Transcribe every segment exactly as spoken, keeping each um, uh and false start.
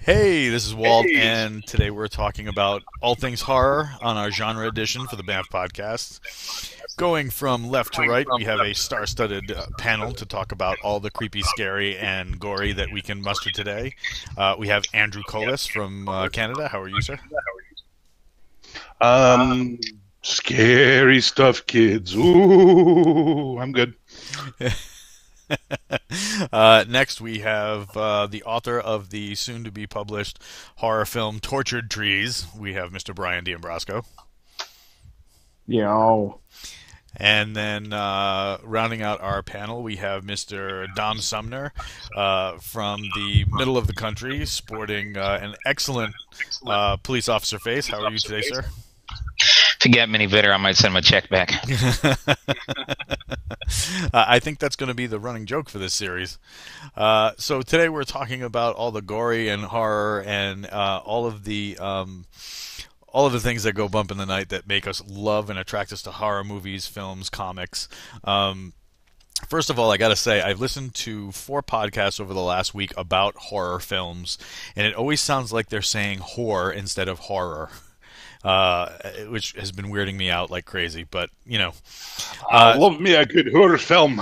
Hey, this is Walt, and today we're talking about all things horror on our genre edition for the Banff podcast. Going from left to right, we have a star studded uh, panel to talk about all the creepy, scary, and gory that we can muster today. Uh, we have Andrew Colas from uh, Canada. How are you, sir? Um, scary stuff, kids. Ooh, I'm good. uh, next, we have uh, the author of the soon to be published horror film Tortured Trees. We have Mister Brian D'Ambrosco. Yo. And then uh, rounding out our panel, we have Mister Dom Sumner uh, from the middle of the country, sporting uh, an excellent uh, police officer face. How are you today, sir? If you get many bitter, I might send my check back. uh, I think that's going to be the running joke for this series. Uh, so today we're talking about all the gory and horror and uh, all of the um, all of the things that go bump in the night that make us love and attract us to horror movies, films, comics. Um, First of all, I got to say, I've listened to four podcasts over the last week about horror films, and it always sounds like they're saying whore instead of horror. Uh, which has been weirding me out like crazy, but you know, uh, I love me a good horror film.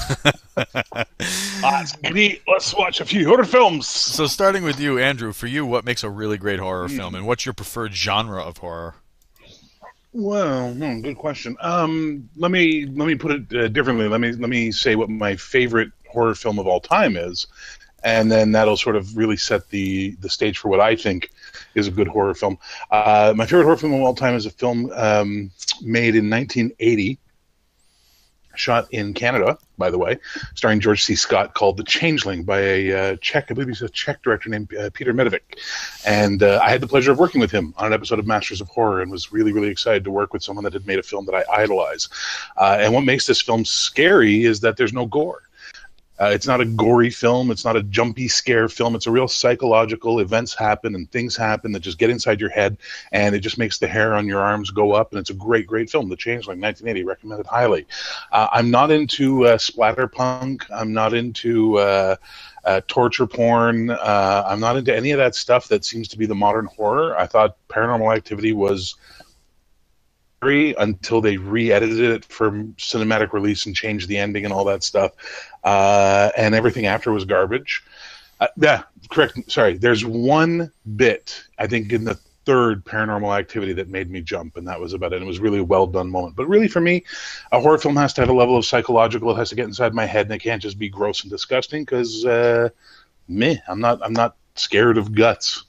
That's great. Let's watch a few horror films. So, starting with you, Andrew, for you, what makes a really great horror mm. film, and what's your preferred genre of horror? Well, hmm, good question. Um, let me let me put it uh, differently. Let me let me say what my favorite horror film of all time is, and then that'll sort of really set the the stage for what I think is a good horror film. Uh, my favorite horror film of all time is a film um, made in nineteen eighty, shot in Canada, by the way, starring George C. Scott, called The Changeling by a uh, Czech, I believe he's a Czech director named uh, Peter Medovic. And uh, I had the pleasure of working with him on an episode of Masters of Horror and was really, really excited to work with someone that had made a film that I idolize. Uh, and what makes this film scary is that there's no gore. Uh, it's not a gory film. It's not a jumpy scare film. It's a real psychological events happen and things happen that just get inside your head, and it just makes the hair on your arms go up, and it's a great, great film. The Changeling, nineteen eighty, recommended highly. Uh, I'm not into uh, splatterpunk. I'm not into uh, uh, torture porn. Uh, I'm not into any of that stuff that seems to be the modern horror. I thought Paranormal Activity was until they re-edited it for cinematic release and changed the ending and all that stuff, uh, and everything after was garbage. Uh, yeah, correct. Sorry, there's one bit I think in the third Paranormal Activity that made me jump, and that was about it. It was really a well done moment. But really, for me, a horror film has to have a level of psychological. It has to get inside my head, and it can't just be gross and disgusting. Because uh, me, I'm not. I'm not scared of guts.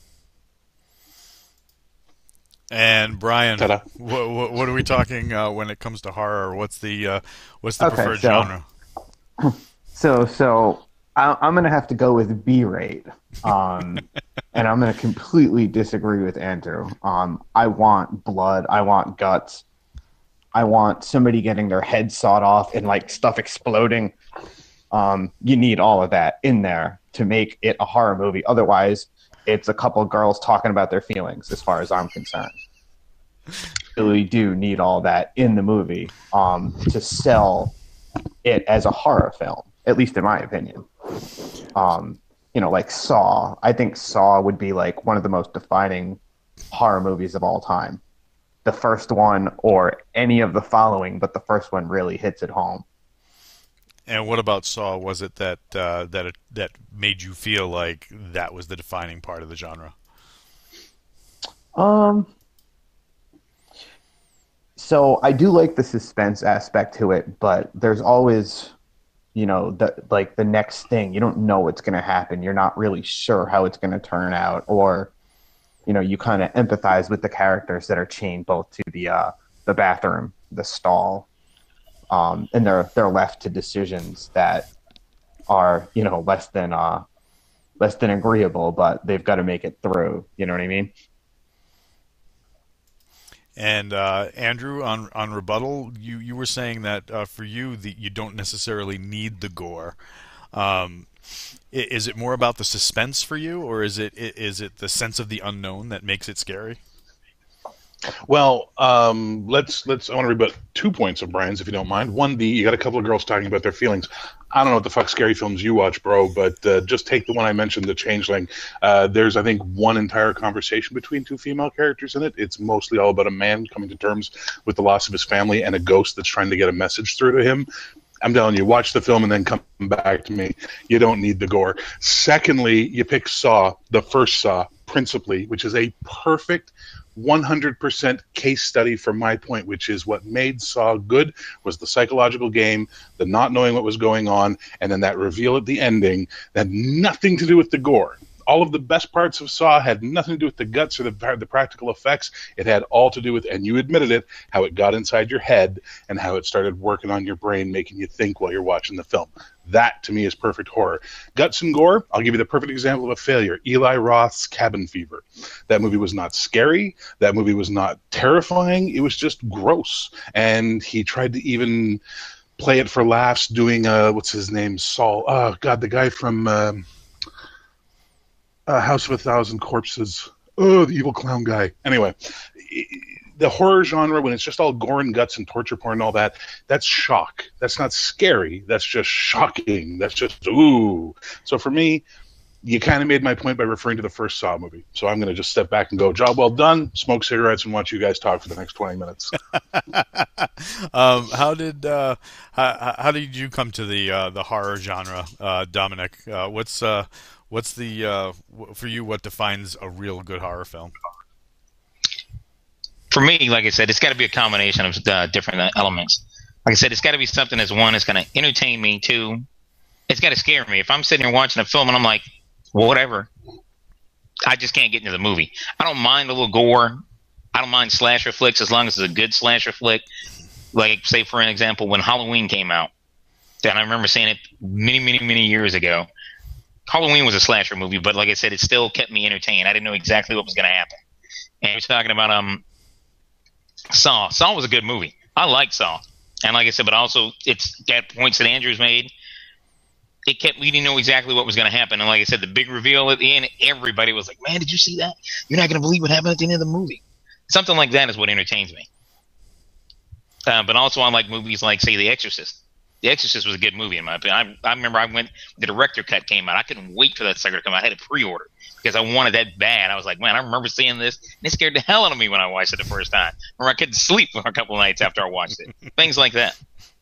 And Brian, what, what, what are we talking uh, when it comes to horror? What's the uh, what's the okay, preferred so, genre? So, so I, I'm going to have to go with B-rate, um, and I'm going to completely disagree with Andrew. Um, I want blood. I want guts. I want somebody getting their head sawed off and like stuff exploding. Um, you need all of that in there to make it a horror movie. Otherwise, it's a couple of girls talking about their feelings, as far as I'm concerned. Really do need all that in the movie um, to sell it as a horror film, at least in my opinion. Um, you know, like Saw. I think Saw would be like one of the most defining horror movies of all time. The first one or any of the following, but the first one really hits it home. And what about Saw? Was it that uh, that it, that made you feel like that was the defining part of the genre? Um. So I do like the suspense aspect to it, but there's always, you know, the like the next thing. You don't know what's going to happen. You're not really sure how it's going to turn out, or, you know, you kind of empathize with the characters that are chained both to the uh, the bathroom, the stall. Um, and they're they're left to decisions that are, you know, less than uh, less than agreeable, but they've got to make it through. You know what I mean? And uh, Andrew, on on rebuttal, you, you were saying that uh, for you, the, you don't necessarily need the gore. Um, is it more about the suspense for you, or is it is it the sense of the unknown that makes it scary? Well, um, let's let's. I want to rebut two points of Brian's, if you don't mind. One, the you got a couple of girls talking about their feelings. I don't know what the fuck scary films you watch, bro, but uh, just take the one I mentioned, The Changeling. Uh, there's, I think, one entire conversation between two female characters in it. It's mostly all about a man coming to terms with the loss of his family and a ghost that's trying to get a message through to him. I'm telling you, watch the film and then come back to me. You don't need the gore. Secondly, you pick Saw, the first Saw, principally, which is a perfect one hundred percent case study from my point, which is what made Saw good was the psychological game, the not knowing what was going on, and then that reveal at the ending that had nothing to do with the gore. All of the best parts of Saw had nothing to do with the guts or the, the practical effects. It had all to do with, and you admitted it, how it got inside your head and how it started working on your brain, making you think while you're watching the film. That, to me, is perfect horror. Guts and gore, I'll give you the perfect example of a failure. Eli Roth's Cabin Fever. That movie was not scary. That movie was not terrifying. It was just gross. And he tried to even play it for laughs doing, uh, what's his name, Saul. Oh, God, the guy from... Um, Uh, House of a Thousand Corpses. Oh, the evil clown guy. Anyway, the horror genre, when it's just all gore and guts and torture porn and all that, that's shock. That's not scary. That's just shocking. That's just, ooh. So for me, you kind of made my point by referring to the first Saw movie. So I'm going to just step back and go, job well done, smoke cigarettes, and watch you guys talk for the next twenty minutes. um, how did uh, how, how did you come to the uh, the horror genre, uh, Dominic? Uh, what's uh, what's the uh, for you? What defines a real good horror film? For me, like I said, it's got to be a combination of uh, different elements. Like I said, it's got to be something that's, one, it's going to entertain me. Two, it's got to scare me. If I'm sitting here watching a film and I'm like, whatever, I just can't get into the movie. I don't mind a little gore. I don't mind slasher flicks as long as it's a good slasher flick. Like, say, for an example, when Halloween came out, and I remember seeing it many, many, many years ago. Halloween was a slasher movie, but like I said, it still kept me entertained. I didn't know exactly what was going to happen. And you're talking about um, Saw. Saw was a good movie. I liked Saw. And like I said, but also it's at points that Andrew's made, it kept, we didn't know exactly what was going to happen. And like I said, the big reveal at the end, everybody was like, man, did you see that? You're not going to believe what happened at the end of the movie. Something like that is what entertains me. Uh, but also I like movies like, say, The Exorcist. The Exorcist was a good movie in my opinion. I, I remember I went, the director cut came out. I couldn't wait for that sucker to come out. I had it pre-ordered because I wanted that bad. I was like, man, I remember seeing this, and it scared the hell out of me when I watched it the first time. Or I couldn't sleep for a couple of nights after I watched it. Things like that.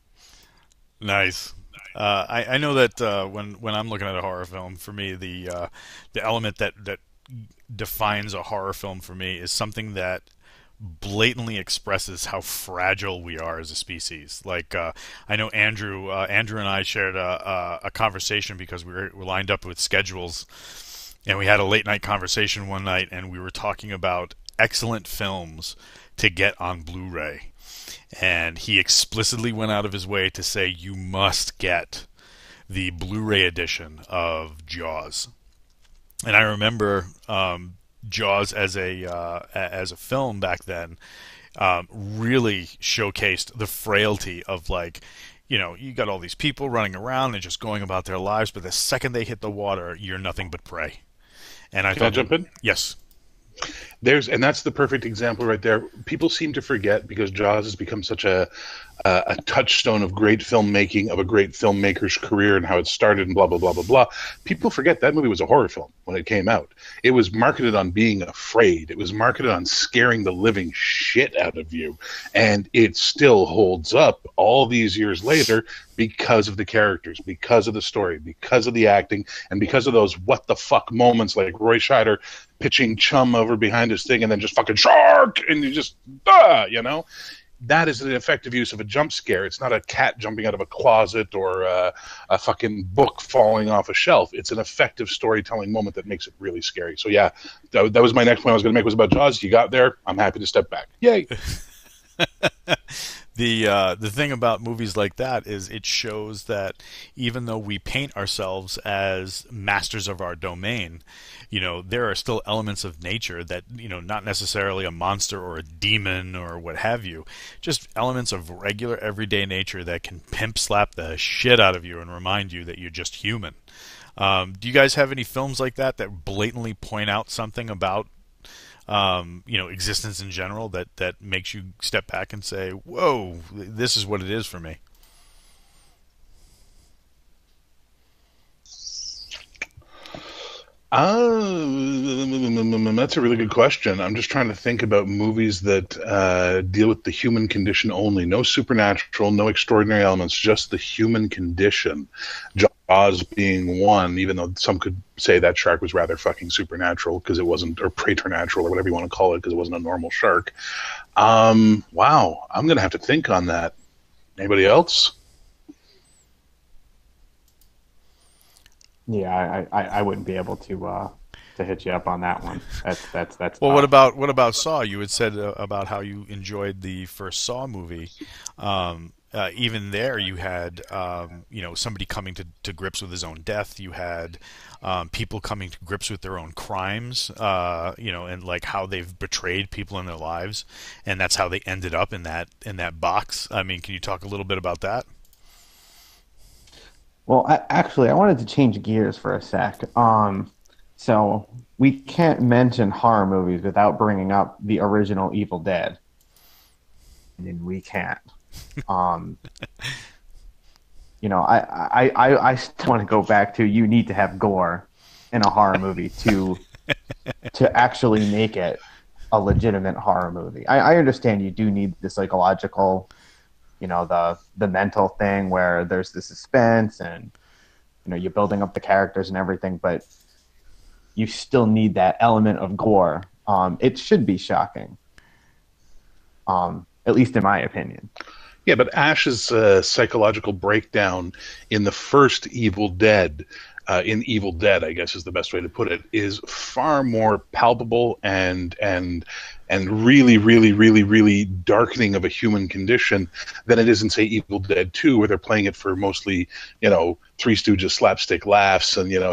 Nice. Uh, I, I know that uh, when when I'm looking at a horror film, for me, the uh, the element that, that defines a horror film for me is something that blatantly expresses how fragile we are as a species. Like uh, I know Andrew, uh, Andrew and I shared a, a, a conversation because we were, were lined up with schedules, and we had a late night conversation one night, and we were talking about excellent films to get on Blu-ray. And he explicitly went out of his way to say you must get the Blu-ray edition of Jaws. And I remember um, Jaws as a uh, as a film back then um, really showcased the frailty of, like, you know, you got all these people running around and just going about their lives, but the second they hit the water, you're nothing but prey. And I Can thought, I jump in? Yes. There's, and that's the perfect example right there. People seem to forget, because Jaws has become such a uh, a touchstone of great filmmaking, of a great filmmaker's career and how it started and blah, blah, blah, blah, blah. People forget that movie was a horror film when it came out. It was marketed on being afraid. It was marketed on scaring the living shit out of you. And it still holds up all these years later because of the characters, because of the story, because of the acting, and because of those what the fuck moments like Roy Scheider pitching Chum over behind his thing and then just fucking shark, and you just, ah, you know? That is an effective use of a jump scare. It's not a cat jumping out of a closet or a, a fucking book falling off a shelf. It's an effective storytelling moment that makes it really scary. So yeah, that, that was my next point I was going to make, was about Jaws. You got there. I'm happy to step back. Yay. The uh, the thing about movies like that is it shows that even though we paint ourselves as masters of our domain, you know, there are still elements of nature that, you know, not necessarily a monster or a demon or what have you, just elements of regular everyday nature that can pimp slap the shit out of you and remind you that you're just human. Um, do you guys have any films like that that blatantly point out something about Um, you know, existence in general that, that makes you step back and say, whoa, this is what it is for me? Uh, that's a really good question. I'm just trying to think about movies that uh, deal with the human condition only. No supernatural, no extraordinary elements, just the human condition. Jaws being one, even though some could say that shark was rather fucking supernatural because it wasn't, or preternatural, or whatever you want to call it, because it wasn't a normal shark. Um, wow, I'm going to have to think on that. Anybody else? Yeah, I, I, I wouldn't be able to uh, to hit you up on that one. That's that's that's. Well, tough. what about what about Saw? You had said uh, about how you enjoyed the first Saw movie. Um, uh, even there, you had um, you know somebody coming to, to grips with his own death. You had um, people coming to grips with their own crimes. Uh, you know, and like how they've betrayed people in their lives, and that's how they ended up in that in that box. I mean, can you talk a little bit about that? Well, I, actually, I wanted to change gears for a sec. Um, so we can't mention horror movies without bringing up the original Evil Dead. I mean, we can't. Um, you know, I, I, I, I still want to go back to you need to have gore in a horror movie to to actually make it a legitimate horror movie. I, I understand you do need the psychological, you know, the the mental thing where there's the suspense and, you know, you're building up the characters and everything, but you still need that element of gore. Um, it should be shocking, um, at least in my opinion. Yeah, but Ash's uh, psychological breakdown in the first Evil Dead, uh, in Evil Dead, I guess is the best way to put it, is far more palpable and and and really, really, really, really darkening of a human condition than it is in, say, Evil Dead two, where they're playing it for mostly, you know, Three Stooges slapstick laughs and, you know,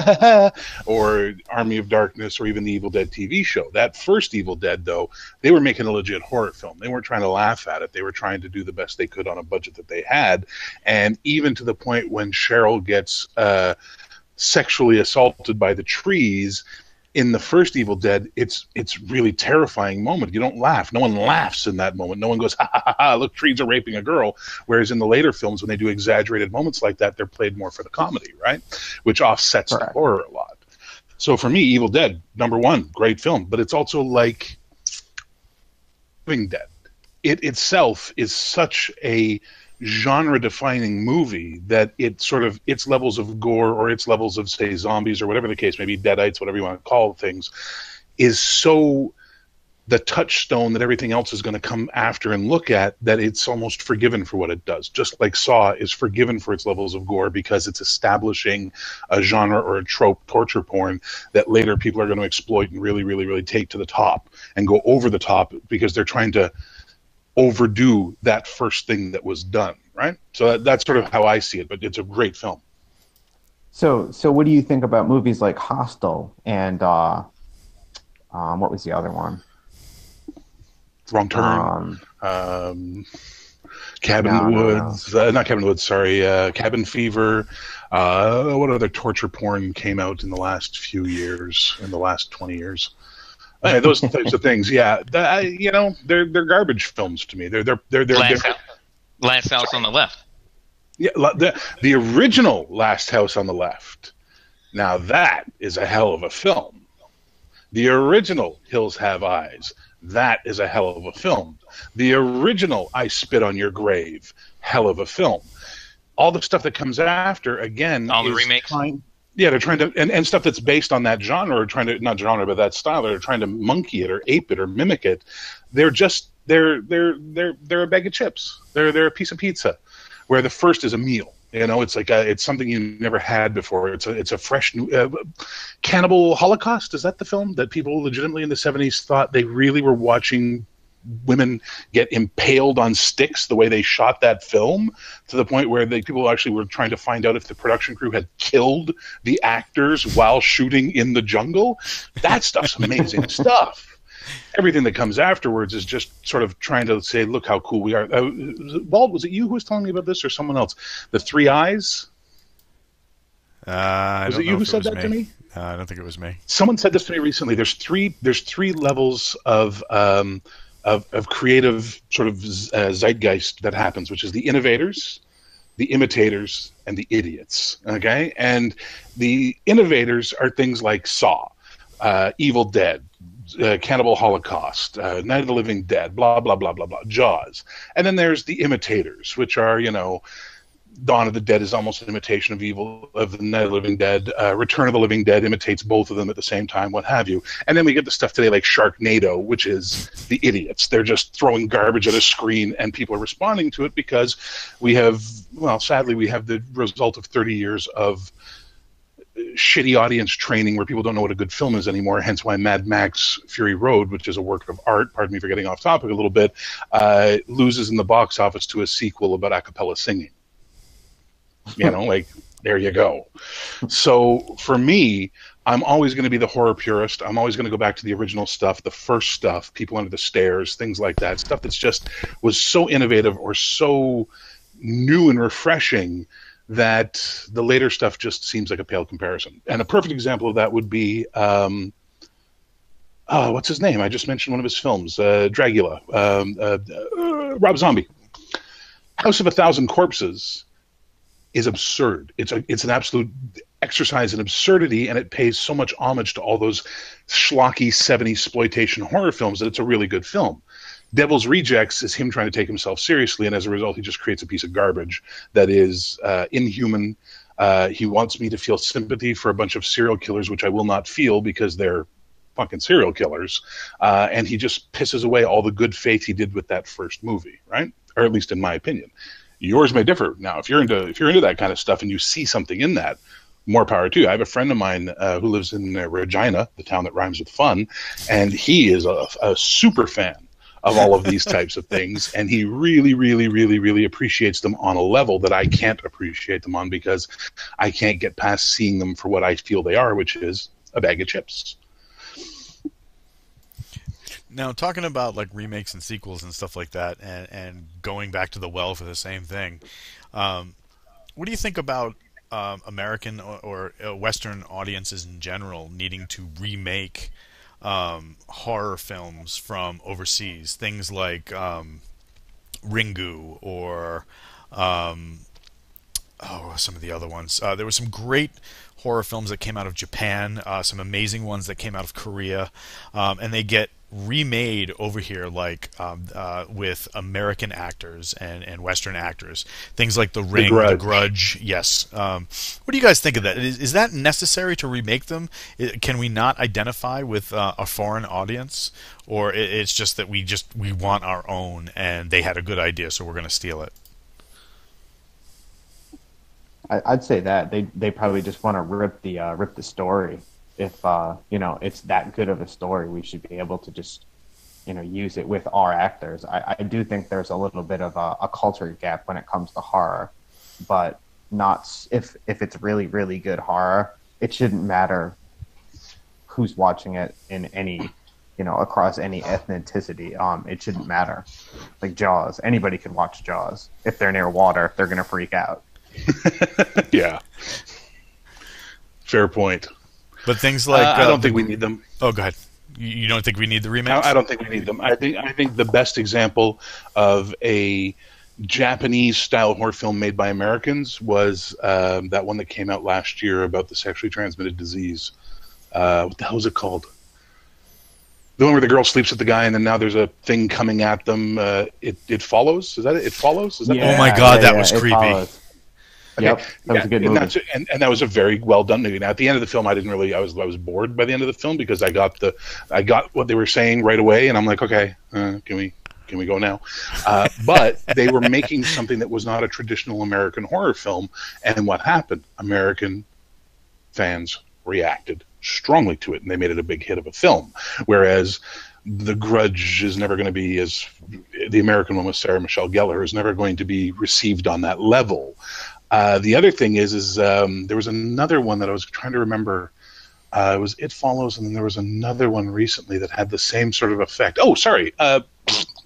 or Army of Darkness or even the Evil Dead T V show. That first Evil Dead, though, they were making a legit horror film. They weren't trying to laugh at it. They were trying to do the best they could on a budget that they had. And even to the point when Cheryl gets uh, sexually assaulted by the trees, in the first Evil Dead, it's it's really terrifying moment. You don't laugh. No one laughs in that moment. No one goes, ha ha ha, ha look, trees are raping a girl. Whereas in the later films, when they do exaggerated moments like that, they're played more for the comedy, right? Which offsets Correct. the horror a lot. So for me, Evil Dead, number one, great film. But it's also like Living Dead. It itself is such a genre-defining movie that it sort of its levels of gore or its levels of, say, zombies or whatever the case may be, deadites, whatever you want to call things, is so the touchstone that everything else is going to come after and look at that it's almost forgiven for what it does. Just like Saw is forgiven for its levels of gore because it's establishing a genre or a trope, torture porn, that later people are going to exploit and really, really, really take to the top and go over the top because they're trying to overdo that first thing that was done, right? So that, that's sort of how I see it, but it's a great film. So, so what do you think about movies like Hostel and uh, um, what was the other one? Wrong Turn, Um, um, Cabin no, in the no, no. Woods, uh, not Cabin in the Woods, sorry, uh, Cabin Fever. Uh, what other torture porn came out in the last few years, in the last twenty years? Okay, those types of things, yeah. That, you know, they're they're garbage films to me. They're they're they're they're. Last, they're house, last house on the left. yeah, the the original Last House on the Left. Now that is a hell of a film. The original Hills Have Eyes. That is a hell of a film. The original I Spit on Your Grave. Hell of a film. All the stuff that comes after, again, All the is remakes. trying, yeah, they're trying to, and, and stuff that's based on that genre, or trying to, not genre, but that style, they're trying to monkey it or ape it or mimic it. They're just, they're, they're, they're, they're a bag of chips. They're, they're a piece of pizza, where the first is a meal. You know, it's like a, it's something you never had before. It's a, it's a fresh new, uh, Cannibal Holocaust. Is that the film that people legitimately in the seventies thought they really were watching women get impaled on sticks the way they shot that film, to the point where they, people actually were trying to find out if the production crew had killed the actors while shooting in the jungle? That stuff's amazing stuff. Everything that comes afterwards is just sort of trying to say, look how cool we are. Uh, Walt, was it you who was telling me about this or someone else? The Three Eyes? Uh, I Was don't it you know who if it said was that me. to me? Uh, I don't think it was me. Someone said this to me recently. There's three. There's three levels of um, of, of creative sort of uh, zeitgeist that happens, which is the innovators, the imitators, and the idiots. Okay, and the innovators are things like Saw, uh, Evil Dead, uh, Cannibal Holocaust, uh, Night of the Living Dead, blah blah blah blah blah, Jaws, and then there's the imitators, which are, you know, Dawn of the Dead is almost an imitation of Evil of the Night of the Living Dead. Uh, Return of the Living Dead imitates both of them at the same time, what have you. And then we get the stuff today like Sharknado, which is the idiots. They're just throwing garbage at a screen, and people are responding to it because we have, well, sadly, we have the result of thirty years of shitty audience training where people don't know what a good film is anymore, hence why Mad Max Fury Road, which is a work of art, pardon me for getting off topic a little bit, uh, loses in the box office to a sequel about a cappella singing. You know, like, there you go. So for me, I'm always going to be the horror purist. I'm always going to go back to the original stuff, the first stuff, People Under the Stairs, things like that. Stuff that's just was so innovative or so new and refreshing that the later stuff just seems like a pale comparison. And a perfect example of that would be, um, oh, what's his name? I just mentioned one of his films, uh, Dragula, um, uh, uh, Rob Zombie. House of a Thousand Corpses is absurd. It's a, it's an absolute exercise in absurdity, and it pays so much homage to all those schlocky seventies exploitation horror films that it's a really good film. Devil's Rejects is him trying to take himself seriously, and as a result, he just creates a piece of garbage that is uh, inhuman. Uh, he wants me to feel sympathy for a bunch of serial killers, which I will not feel because they're fucking serial killers. Uh, and he just pisses away all the good faith he did with that first movie, right? Or at least in my opinion. Yours may differ. Now, if you're into if you're into that kind of stuff and you see something in that, more power to you. I have a friend of mine uh, who lives in uh, Regina, the town that rhymes with fun, and he is a, a super fan of all of these types of things, and he really, really, really, really appreciates them on a level that I can't appreciate them on because I can't get past seeing them for what I feel they are, which is a bag of chips. Now, talking about like remakes and sequels and stuff like that, and, and going back to the well for the same thing, um, what do you think about um, American or, or uh, Western audiences in general needing to remake um, horror films from overseas? Things like um, Ringu or um, oh, some of the other ones. Uh, there were some great horror films that came out of Japan, uh, some amazing ones that came out of Korea, um, and they get remade over here, like um, uh, with American actors and, and Western actors. Things like The Ring, The Grudge. The Grudge yes. Um, what do you guys think of that? Is, is that necessary to remake them? Can we not identify with uh, a foreign audience, or it's just that we just we want our own, and they had a good idea, so we're going to steal it? I, I'd say that they they probably just want to rip the uh, rip the story. If uh, you know, it's that good of a story, we should be able to just, you know, use it with our actors. I, I do think there's a little bit of a, a culture gap when it comes to horror, but not if if it's really really good horror, it shouldn't matter who's watching it in any, you know, across any ethnicity. Um, it shouldn't matter. Like Jaws, anybody can watch Jaws. If they're near water, they're gonna freak out. Yeah, fair point. But things like uh, I uh, don't think we need them. Oh, go ahead. You don't think we need the remakes? I don't think we need them. I think I think the best example of a Japanese style horror film made by Americans was um, that one that came out last year about the sexually transmitted disease. Uh, what the hell is it called? The one where the girl sleeps with the guy, and then now there's a thing coming at them. Uh, it it follows. Is that it? It follows. Is that yeah, oh my god, yeah, that was yeah, creepy. Okay. Yep, that was yeah, a good and, movie. that's, and, and that was a very well done movie. Now, at the end of the film, I didn't really. I was I was bored by the end of the film because I got the I got what they were saying right away, and I'm like, okay, uh, can we can we go now? Uh, but they were making something that was not a traditional American horror film, and what happened? American fans reacted strongly to it, and they made it a big hit of a film. Whereas The Grudge is never going to be as the American one with Sarah Michelle Gellar is never going to be received on that level. Uh, the other thing is, is um, there was another one that I was trying to remember. Uh, it was It Follows, and then there was another one recently that had the same sort of effect. Oh, sorry, uh,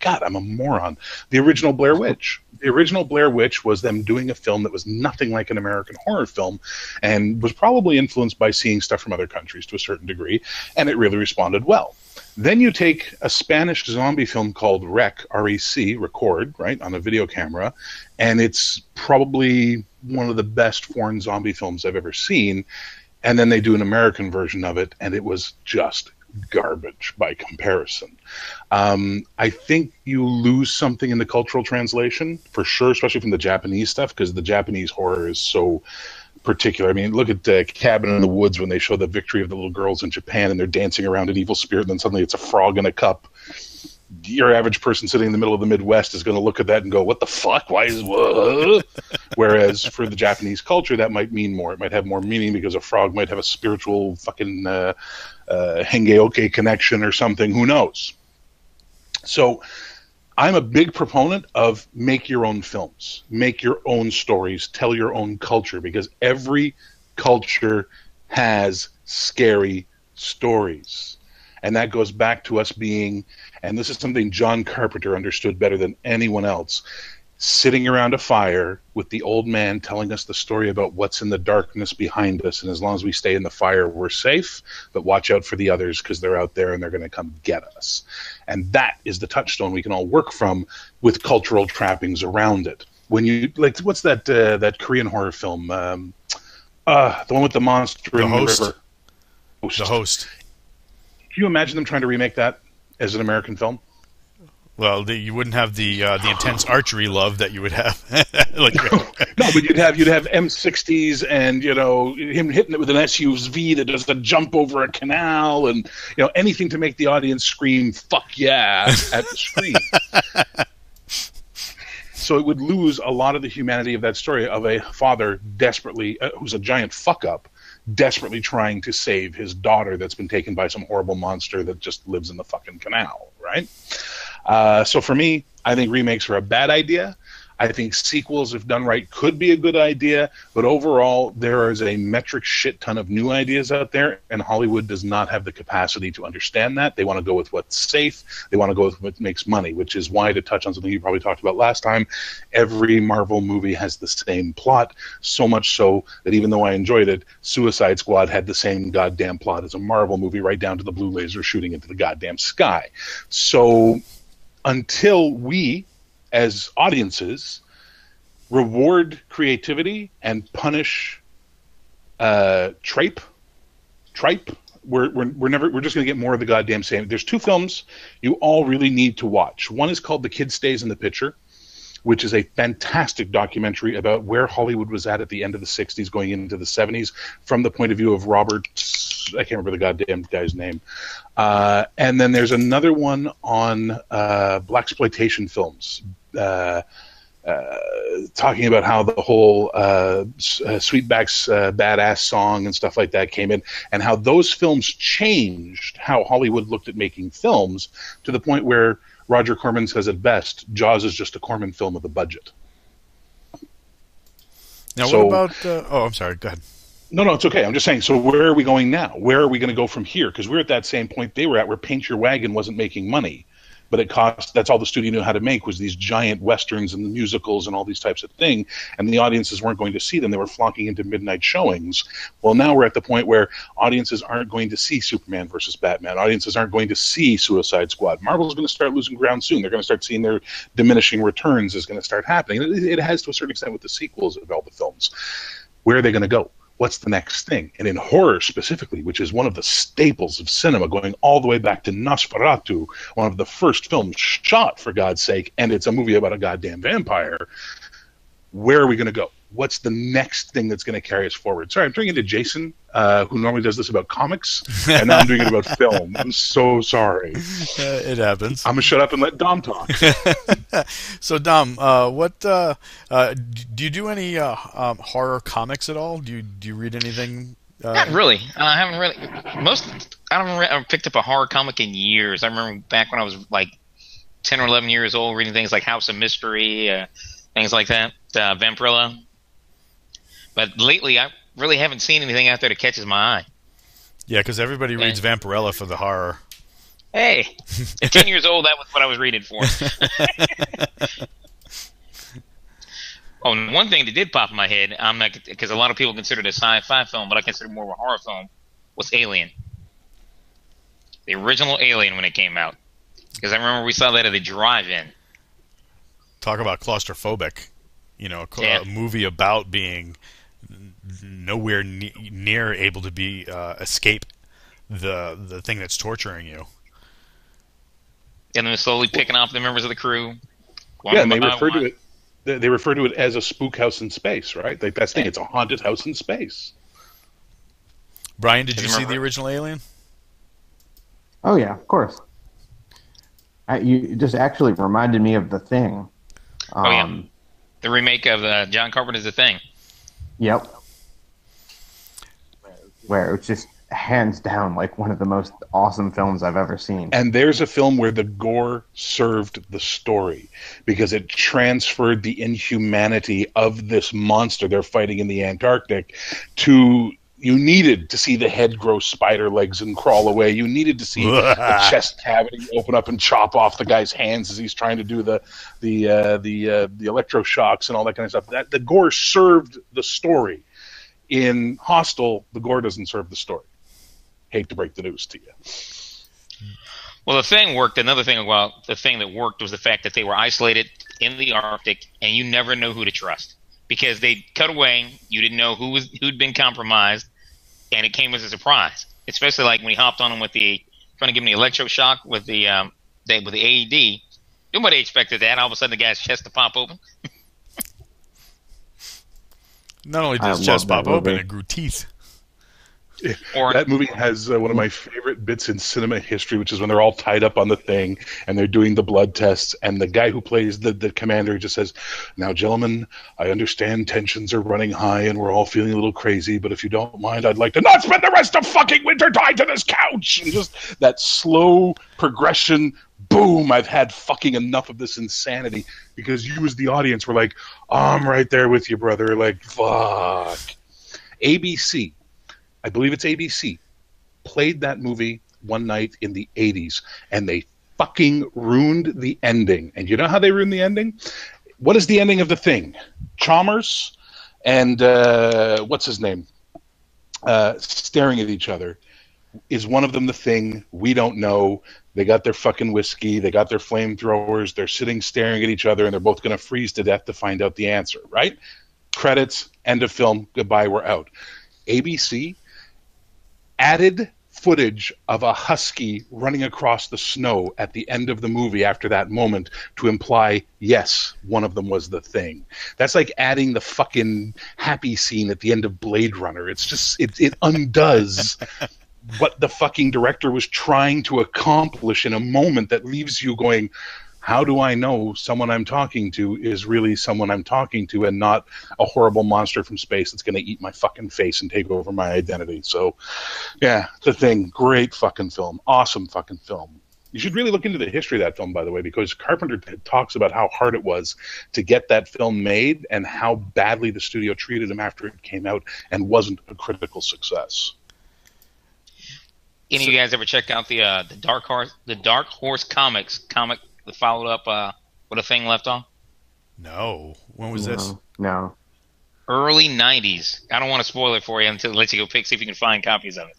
God, I'm a moron. The original Blair Witch. The original Blair Witch was them doing a film that was nothing like an American horror film and was probably influenced by seeing stuff from other countries to a certain degree, and it really responded well. Then you take a Spanish zombie film called Rec, R E C, record, right, on a video camera, and it's probably one of the best foreign zombie films I've ever seen, and then they do an American version of it, and it was just garbage by comparison. Um, I think you lose something in the cultural translation, for sure, especially from the Japanese stuff, because the Japanese horror is so particular. I mean, look at uh, Cabin in the Woods when they show the victory of the little girls in Japan and they're dancing around an evil spirit, and then suddenly it's a frog in a cup. Your average person sitting in the middle of the Midwest is going to look at that and go, what the fuck? Why is what? Whereas for the Japanese culture, that might mean more. It might have more meaning because a frog might have a spiritual fucking uh, uh, Hengeoke connection or something. Who knows? So I'm a big proponent of make your own films, make your own stories, tell your own culture, because every culture has scary stories. And that goes back to us being, and this is something John Carpenter understood better than anyone else, sitting around a fire with the old man telling us the story about what's in the darkness behind us. And as long as we stay in the fire, we're safe, but watch out for the others because they're out there and they're going to come get us. And that is the touchstone we can all work from with cultural trappings around it. When you, like, what's that uh, that Korean horror film? Um, uh, the one with the monster The in Host. the river. Host. The Host. Can you imagine them trying to remake that as an American film? Well, the, you wouldn't have the uh, the intense archery love that you would have. like, no, but you'd have you'd have M sixties and you know him hitting it with an S U V that does the jump over a canal and you know anything to make the audience scream "fuck yeah" at the screen. So it would lose a lot of the humanity of that story of a father desperately uh, who's a giant fuck up. Desperately trying to save his daughter that's been taken by some horrible monster that just lives in the fucking canal, right? Uh, so for me, I think remakes are a bad idea. I think sequels, if done right, could be a good idea. But overall, there is a metric shit ton of new ideas out there, and Hollywood does not have the capacity to understand that. They want to go with what's safe. They want to go with what makes money, which is why, to touch on something you probably talked about last time, every Marvel movie has the same plot, so much so that even though I enjoyed it, Suicide Squad had the same goddamn plot as a Marvel movie, right down to the blue laser shooting into the goddamn sky. So until we, as audiences, reward creativity and punish uh, tripe, tripe, we're, we're, we're never we're just going to get more of the goddamn same. There's two films you all really need to watch. One is called The Kid Stays in the Picture, which is a fantastic documentary about where Hollywood was at at the end of the sixties going into the seventies from the point of view of Robert, I can't remember the goddamn guy's name. Uh, and then there's another one on uh, blaxploitation films, uh, uh, talking about how the whole uh, uh, Sweetback's uh, Badass song and stuff like that came in, and how those films changed how Hollywood looked at making films to the point where Roger Corman says it best, Jaws is just a Corman film with a budget. Now, So- what about... Uh, oh, I'm sorry. Go ahead. No, no, it's okay. I'm just saying, so where are we going now? Where are we going to go from here? Because we're at that same point they were at where Paint Your Wagon wasn't making money, but it cost, that's all the studio knew how to make was these giant westerns and the musicals and all these types of things, and the audiences weren't going to see them. They were flocking into midnight showings. Well, now we're at the point where audiences aren't going to see Superman versus Batman. Audiences aren't going to see Suicide Squad. Marvel's going to start losing ground soon. They're going to start seeing their diminishing returns is going to start happening. It, it has to a certain extent with the sequels of all the films. Where are they going to go? What's the next thing? And in horror specifically, which is one of the staples of cinema, going all the way back to Nosferatu, one of the first films shot, for God's sake, and it's a movie about a goddamn vampire, where are we going to go? What's the next thing that's going to carry us forward? Sorry, I'm turning into Jason, uh, who normally does this about comics, and now I'm doing it about film. I'm so sorry. Uh, it happens. I'm going to shut up and let Dom talk. So, Dom, uh, what uh, uh, d- do you do any uh, um, horror comics at all? Do you do you read anything? Uh, Not really. Uh, I haven't really. Most I haven't re- I've picked up a horror comic in years. I remember back when I was like ten or eleven years old, reading things like House of Mystery, uh, things like that, uh, Vampirella. But lately, I really haven't seen anything out there that catches my eye. Yeah, because everybody reads Vampirella for the horror. Hey, at ten years old, that was what I was reading for. Oh, and one thing that did pop in my head, I'm not because a lot of people consider it a sci-fi film, but I consider it more of a horror film. Was Alien, the original Alien when it came out? Because I remember we saw that at the drive-in. Talk about claustrophobic. You know, a, Yeah. a movie about being nowhere ne- near able to be uh, escape the the thing that's torturing you. And then slowly picking off the members of the crew. one Yeah, and they by refer to one. it. They they refer to it as a spook house in space, right? Like that's the thing. It's a haunted house in space. Brian, did I you see remember- the original Alien? Oh yeah, of course. I, you just actually reminded me of The Thing. Um, Oh, yeah. The remake of uh, John Carpenter's The Thing. Yep. Where it's just hands down like one of the most awesome films I've ever seen. And there's a film where the gore served the story because it transferred the inhumanity of this monster they're fighting in the Antarctic to. You needed to see the head grow spider legs and crawl away. You needed to see the chest cavity open up and chop off the guy's hands as he's trying to do the the uh, the uh, the electroshocks and all that kind of stuff. That the gore served the story. In Hostel, the gore doesn't serve the story. Hate to break the news to you. Well, the thing worked. Another thing about the thing that worked was the fact that they were isolated in the Arctic, and you never know who to trust because they cut away. You didn't know who was who'd been compromised, and it came as a surprise. Especially like when he hopped on him with the trying to give him the electroshock with the um, they, with the A E D. Nobody expected that. All of a sudden, the guy's chest to pop open. Not only I does his love chest that pop open, movie. it grew teeth. Or That movie has uh, one of my favorite bits in cinema history, which is when they're all tied up on the thing and they're doing the blood tests, and the guy who plays the, the commander just says, "Now, gentlemen, I understand tensions are running high and we're all feeling a little crazy, but if you don't mind, I'd like to not spend the rest of fucking winter tied to this couch." And just that slow progression. Boom! I've had fucking enough of this insanity because you, as the audience, were like, "I'm right there with you, brother." Like, fuck. A B C. I believe it's A B C, played that movie one night in the eighties, and they fucking ruined the ending. And you know how they ruined the ending? What is the ending of The Thing? Chalmers and, uh, what's his name? Uh, staring at each other. Is one of them the Thing? We don't know. They got their fucking whiskey. They got their flamethrowers. They're sitting staring at each other, and they're both going to freeze to death to find out the answer, right? Credits, end of film, goodbye, we're out. A B C added footage of a husky running across the snow at the end of the movie after that moment to imply, yes, one of them was the Thing. That's like adding the fucking happy scene at the end of Blade Runner. It's just, it, it undoes what the fucking director was trying to accomplish in a moment that leaves you going, how do I know someone I'm talking to is really someone I'm talking to and not a horrible monster from space that's going to eat my fucking face and take over my identity? So, yeah, The Thing, great fucking film. Awesome fucking film. You should really look into the history of that film, by the way, because Carpenter t- talks about how hard it was to get that film made and how badly the studio treated him after it came out and wasn't a critical success. any of you guys ever check out the uh, the Dark Horse the Dark Horse comics comic that followed up uh, where The Thing left off? No. When was no, this? No. Early nineties. I don't want to spoil it for you until let you go pick see if you can find copies of it.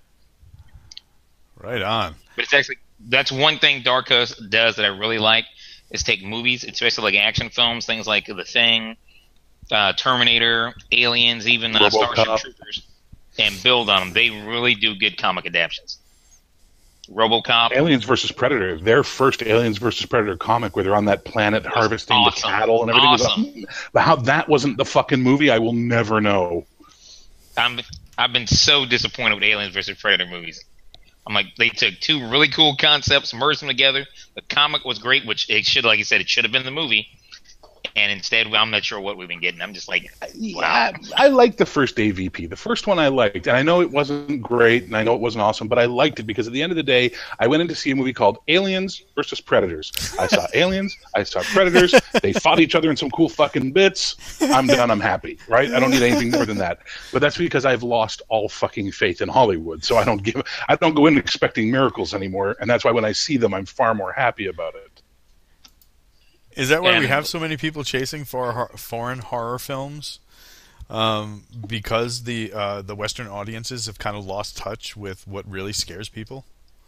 Right on. But it's actually that's one thing Dark Horse does that I really like is take movies, especially like action films, things like The Thing, uh, Terminator, Aliens, even uh, Starship RoboCop. Troopers, and build on them. They really do good comic adaptations. RoboCop. Aliens versus Predator, their first Aliens versus Predator comic where they're on that planet harvesting awesome. the cattle and everything. Awesome. Was up. But how that wasn't the fucking movie, I will never know. I'm I've been so disappointed with Aliens versus Predator movies. I'm like, they took two really cool concepts, merged them together. The comic was great, which it should, like you said, it should have been the movie. and instead I'm not sure what we've been getting. I'm just like, wow. Yeah, I liked the first A V P. The first one I liked, and I know it wasn't great, and I know it wasn't awesome, but I liked it because at the end of the day, I went in to see a movie called Aliens versus Predators. I saw aliens, I saw predators. They fought each other in some cool fucking bits. I'm done. I'm happy. Right? I don't need anything more than that. But that's because I've lost all fucking faith in Hollywood. So I don't give. I don't go in expecting miracles anymore, and that's why when I see them, I'm far more happy about it. Is that why And- we have so many people chasing for foreign horror films? Um, because the uh, the Western audiences have kind of lost touch with what really scares people?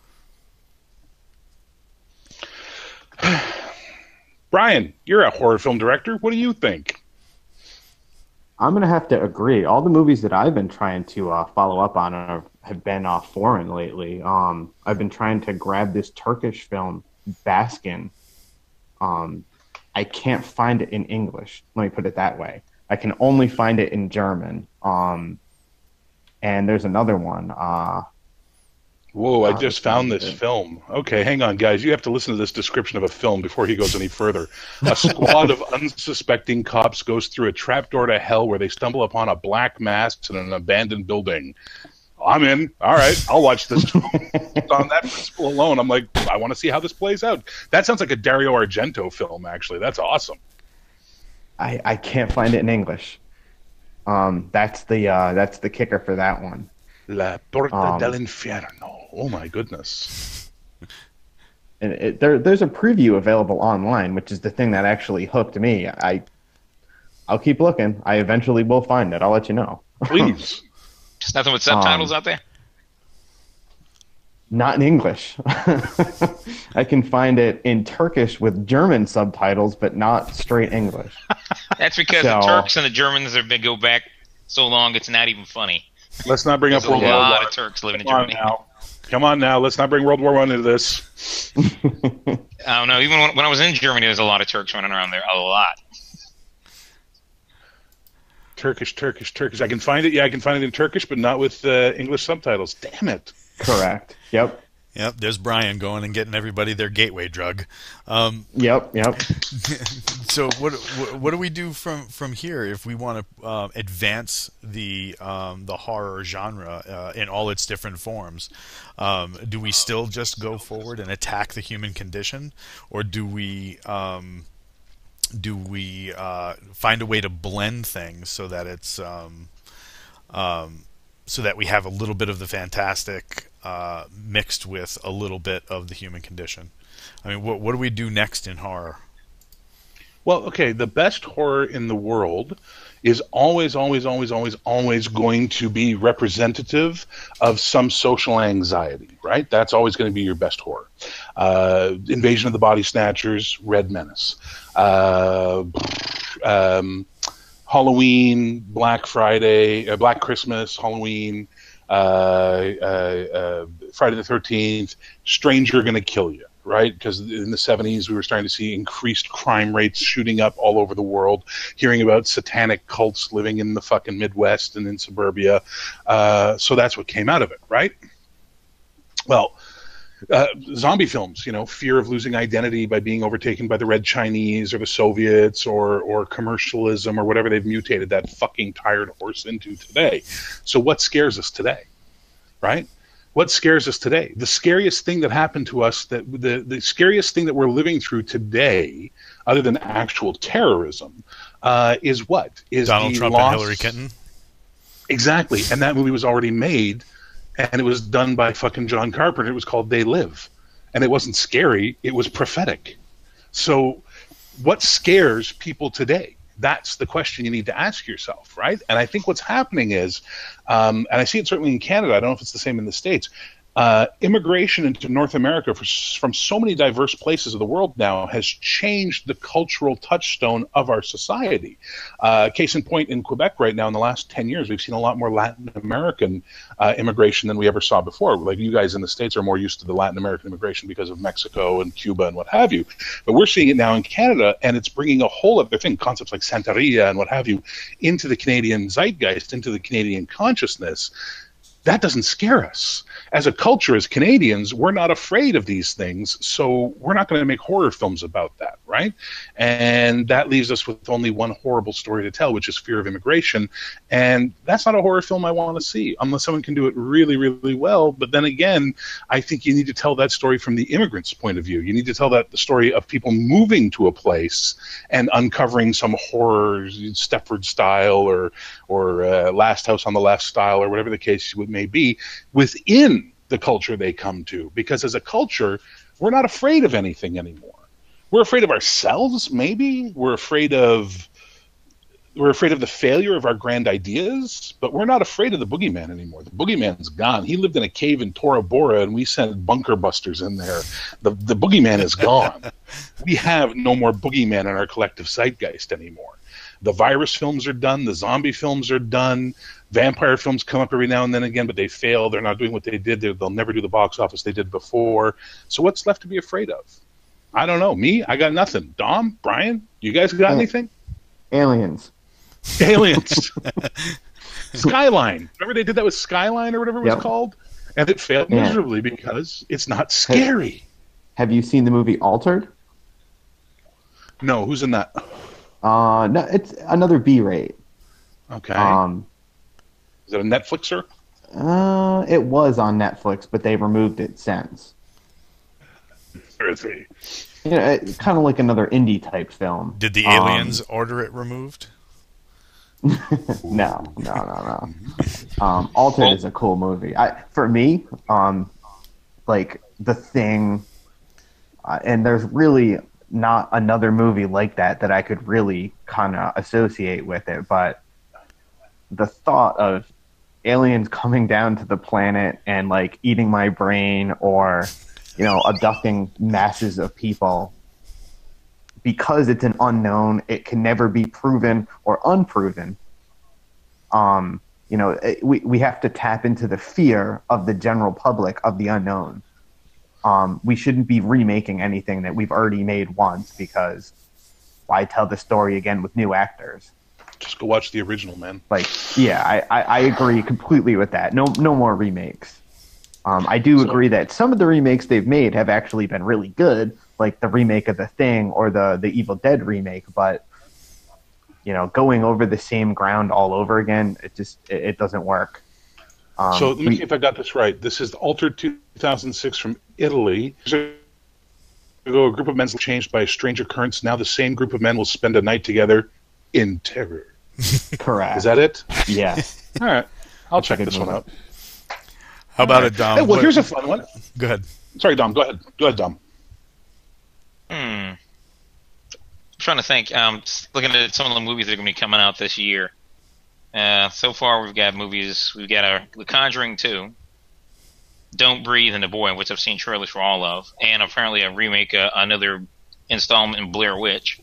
Brian, you're a horror film director. What do you think? I'm going to have to agree. All the movies that I've been trying to uh, follow up on are, have been uh, foreign lately. Um, I've been trying to grab this Turkish film, Baskin. Um, I can't find it in English. Let me put it that way. I can only find it in German. Um, and there's another one. Uh, Whoa, I Uh, just found this good. film. Okay, hang on, guys. You have to listen to this description of a film before he goes any further. A squad of unsuspecting cops goes through a trapdoor to hell where they stumble upon a black mass in an abandoned building. I'm in. All right, I'll watch this film. On that principle alone, I'm like, I want to see how this plays out. That sounds like a Dario Argento film, actually. That's awesome. I, I can't find it in English. Um, that's the uh, that's the kicker for that one. La Porta Um, dell'Inferno. Oh, my goodness. And it, there, there's a preview available online, which is the thing that actually hooked me. I, I'll keep looking. I eventually will find it. I'll let you know. Please. Just nothing with subtitles Um, out there. Not in English. I can find it in Turkish with German subtitles, but not straight English. That's because so- the Turks and the Germans have been go back so long. It's not even funny. Let's not bring There's up a World War lot One. of Turks living in Come on Germany. now. Come on now. Let's not bring World War One into this. I don't know. Even when, when I was in Germany, there's a lot of Turks running around there. A lot. Turkish, Turkish, Turkish. I can find it. Yeah, I can find it in Turkish, but not with uh, English subtitles. Damn it. Correct. Yep. Yep, there's Brian going and getting everybody their gateway drug. Um, Yep. Yep. so what, what what do we do from, from here if we want to uh, advance the um, the horror genre uh, in all its different forms? Um, do we still just go forward and attack the human condition, or do we um, do we uh, find a way to blend things so that it's um, um, so that we have a little bit of the fantastic uh, mixed with a little bit of the human condition? I mean, what what do we do next in horror? Well, okay, the best horror in the world is always, always, always, always, always going to be representative of some social anxiety, right? That's always going to be your best horror. Uh, Invasion of the Body Snatchers, Red Menace. Uh, um, Halloween, Black Friday, uh, Black Christmas, Halloween, uh, uh, uh, Friday the thirteenth, Stranger Gonna Kill You. Right, because in the seventies we were starting to see increased crime rates shooting up all over the world, hearing about satanic cults living in the fucking Midwest and in suburbia. Uh, so that's what came out of it, right? Well, uh, zombie films, you know, fear of losing identity by being overtaken by the Red Chinese or the Soviets or or commercialism or whatever they've mutated that fucking tired horse into today. So what scares us today, right? What scares us today? The scariest thing that happened to us, that the, the scariest thing that we're living through today, other than actual terrorism, uh, is what? Is Donald the Trump loss... and Hillary Clinton? Exactly. And that movie was already made, and it was done by fucking John Carpenter. It was called They Live. And it wasn't scary, it was prophetic. So what scares people today? That's the question you need to ask yourself, right? And I think what's happening is, um, and I see it certainly in Canada, I don't know if it's the same in the States, uh, immigration into North America for, from so many diverse places of the world now has changed the cultural touchstone of our society. Uh, case in point, in Quebec right now, in the last ten years, we've seen a lot more Latin American uh, immigration than we ever saw before. Like, you guys in the States are more used to the Latin American immigration because of Mexico and Cuba and what have you. But we're seeing it now in Canada, and it's bringing a whole other thing, concepts like Santeria and what have you, into the Canadian zeitgeist, into the Canadian consciousness. That doesn't scare us. As a culture, as Canadians, we're not afraid of these things, so we're not going to make horror films about that, right? right? And that leaves us with only one horrible story to tell, which is Fear of Immigration. And that's not a horror film I want to see, unless someone can do it really, really well. But then again, I think you need to tell that story from the immigrant's point of view. You need to tell that the story of people moving to a place and uncovering some horror, Stepford style or or uh, Last House on the Left style, or whatever the case may be, within the culture they come to. Because as a culture, we're not afraid of anything anymore. We're afraid of ourselves, maybe. We're afraid of we're afraid of the failure of our grand ideas, but we're not afraid of the boogeyman anymore. The boogeyman's gone. He lived in a cave in Tora Bora, and we sent bunker busters in there. The the boogeyman is gone. We have no more boogeyman in our collective zeitgeist anymore. The virus films are done. The zombie films are done. Vampire films come up every now and then again, but they fail. They're not doing what they did. They'll never do the box office they did before. So what's left to be afraid of? I don't know. Me, I got nothing. Dom, Brian, you guys got anything? Aliens. Aliens. Skyline. Remember they did that with Skyline or whatever it was Yep. called? And it failed Yeah. miserably because it's not scary. Have you seen the movie Altered? No, who's in that? Uh, no, it's another B-rate. Okay. Um, Is it a Netflixer? uh, it was on Netflix, but they removed it since. Or is it? You know, it's kind of like another indie type film. Did the Um, aliens order it removed? No, no, no, no. Um, Altered is a cool movie. I, for me, um, like The Thing, uh, and there's really not another movie like that that I could really kind of associate with it. But the thought of aliens coming down to the planet and like eating my brain, or you know, abducting masses of people, because it's an unknown, it can never be proven or unproven. Um, you know, it, we we have to tap into the fear of the general public of the unknown. Um, we shouldn't be remaking anything that we've already made once, because why tell the story again with new actors? Just go watch the original, man. Like, yeah, I, I, I agree completely with that. No no more remakes. Um, I do So- agree that some of the remakes they've made have actually been really good, like the remake of The Thing or the, the Evil Dead remake, but you know, going over the same ground all over again, it just it, it doesn't work. Um, So let me we- see if I got this right. This is Altered two thousand six from Italy. So a group of men changed by a strange occurrence. Now the same group of men will spend a night together in terror. correct. Is that it? Yeah. All right. I'll check good this one movie. out. How about it, Dom? Hey, well, What- here's a fun one. Go ahead. Sorry, Dom. Go ahead. Go ahead, Dom. Hmm. I'm trying to think. Um, just looking at some of the movies that are going to be coming out this year. Uh, so far, we've got movies. We've got our The Conjuring two, Don't Breathe, and The Boy, which I've seen trailers for all of, and apparently a remake, uh, another installment in Blair Witch.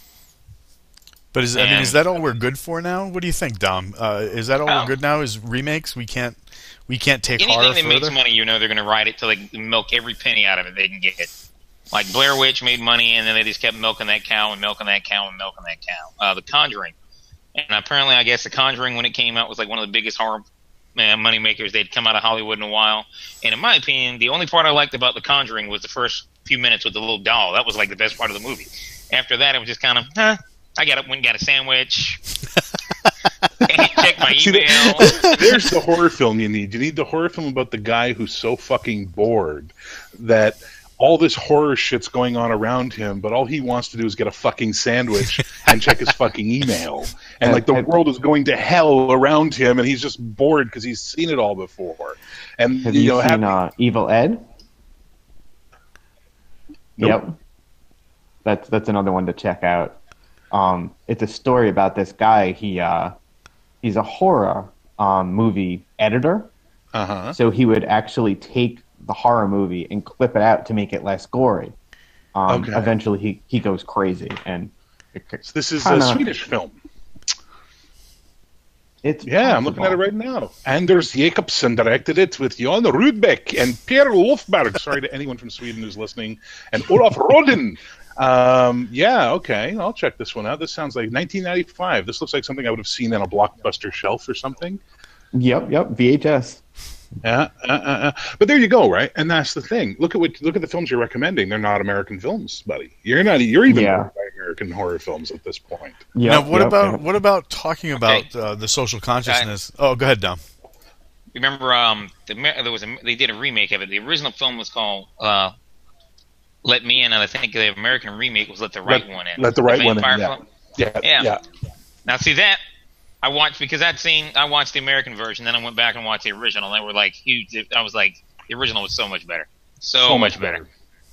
But is I mean, And- is that all we're good for now? What do you think, Dom? Uh, is that all Oh. we're good now? Is remakes? We can't we can't take Anything horror that makes further? money, you know, they're going to ride it till they milk every penny out of it they can get. Like Blair Witch made money, and then they just kept milking that cow and milking that cow and milking that cow. Uh, the Conjuring, and apparently, I guess The Conjuring, when it came out, was like one of the biggest horror uh, money makers they'd come out of Hollywood in a while. And in my opinion, the only part I liked about The Conjuring was the first few minutes with the little doll. That was like the best part of the movie. After that, it was just kind of, huh? I got up, went and got a sandwich. And checked my See, email. that- there's the horror film you need. You need the horror film about the guy who's so fucking bored that all this horror shit's going on around him, but all he wants to do is get a fucking sandwich and check his fucking email. And like the Have- world is going to hell around him, and he's just bored because he's seen it all before. And Have you you know, seen have- uh, Evil Ed? Nope. Yep. That's that's another one to check out. Um, it's a story about this guy. He uh, he's a horror um, movie editor, uh-huh. so he would actually take the horror movie and clip it out to make it less gory. Um, Okay. Eventually, he, he goes crazy, and it, So this is kinda- a Swedish film. it's Yeah, I'm looking at it right now. Anders Jacobsen directed it with Jan Rudbeck and Per Lofberg. Sorry to anyone from Sweden who's listening. And Olaf Rodin. Um, yeah, okay. I'll check this one out. This sounds like nineteen ninety-five. This looks like something I would have seen on a Blockbuster shelf or something. Yep, yep, V H S. Yeah, uh, uh, uh. But there you go, right? And that's the thing. Look at what look at the films you're recommending. They're not American films, buddy. You're not. You're even Yeah. more by American horror films at this point. Yep, now, what yep, about yep. what about talking about Okay. uh, the social consciousness? oh, go ahead, Dom. Remember, um, the, there was a, they did a remake of it. The original film was called uh, "Let Me In," and I think the American remake was "Let the Right Let- One In." Let the Right One In, Vampire yeah. film. Yeah, Yeah. yeah. Now, see that I watched because I'd seen I watched the American version, then I went back and watched the original. And they were like huge. I was like, the original was so much better, so, much better.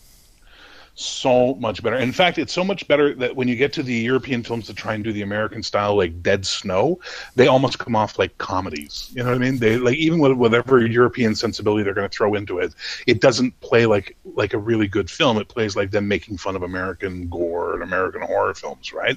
So much better. In fact, it's so much better that when you get to the European films that try and do the American style, like Dead Snow, they almost come off like comedies. You know what I mean? They like even with whatever European sensibility they're going to throw into it, it doesn't play like like a really good film. It plays like them making fun of American gore and American horror films, right?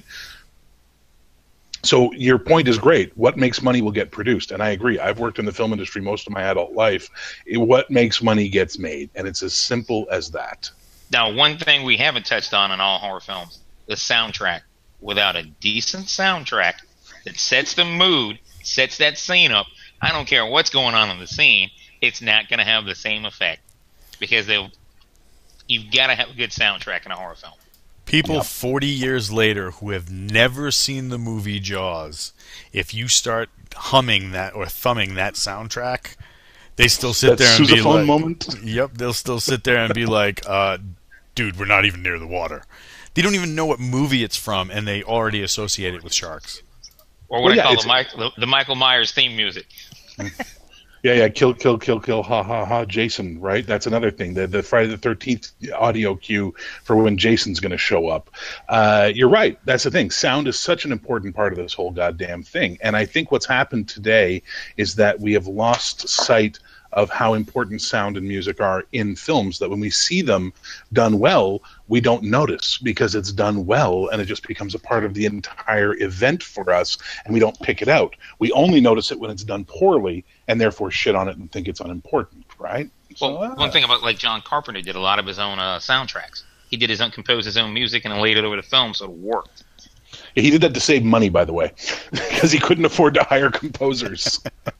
So your point is great. What makes money will get produced, and I agree. I've worked in the film industry most of my adult life. It- what makes money gets made, and it's as simple as that. Now, one thing we haven't touched on in all horror films: the soundtrack. Without a decent soundtrack that sets the mood, sets that scene up, I don't care what's going on in the scene, it's not going to have the same effect because they you've got to have a good soundtrack in a horror film. People Yep. forty years later who have never seen the movie Jaws, if you start humming that or thumbing that soundtrack, they still sit That there and be sousaphone like, moment. "Yep," they'll still sit there and be like, uh, "Dude, we're not even near the water." They don't even know what movie it's from, and they already associate it with sharks. Or what Well, I yeah, call it's- the, Mike, the, the Michael Myers theme music. Yeah, yeah, kill, kill, kill, kill, ha, ha, ha, Jason, right? That's another thing. The, the Friday the thirteenth audio cue for when Jason's going to show up. Uh, you're right. That's the thing. Sound is such an important part of this whole goddamn thing. And I think what's happened today is that we have lost sight of how important sound and music are in films, that when we see them done well, we don't notice because it's done well and it just becomes a part of the entire event for us and we don't pick it out. We only notice it when it's done poorly and therefore shit on it and think it's unimportant, right? Well, So, uh, one thing about like John Carpenter did a lot of his own uh, soundtracks. He did his own, composed his own music and laid it over the film, so it worked. he did that to save money, by the way, because he couldn't afford to hire composers.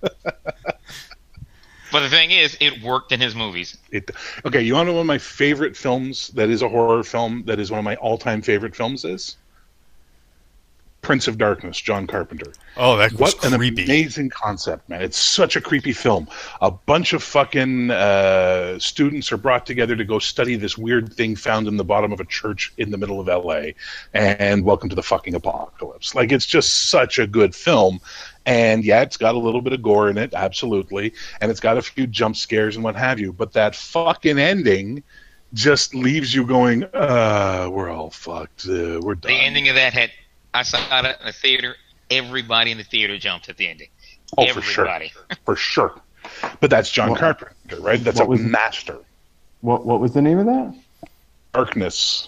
But the thing is, it worked in his movies. It, okay, you want to know one of my favorite films that is a horror film that is one of my all-time favorite films is? Prince of Darkness, John Carpenter. Oh, that was What an creepy. amazing concept, man. It's such a creepy film. A bunch of fucking uh, students are brought together to go study this weird thing found in the bottom of a church in the middle of L A. And welcome to the fucking apocalypse. Like, it's just such a good film. And yeah, it's got a little bit of gore in it, absolutely. And it's got a few jump scares and what have you. But that fucking ending just leaves you going, uh, we're all fucked. Uh, we're done. The ending of that had, I saw it in the theater. Everybody in the theater jumped at the ending. Oh, for sure. Everybody. For sure. But that's John What- Carpenter, right? That's what a was- master. What what was the name of that? Darkness.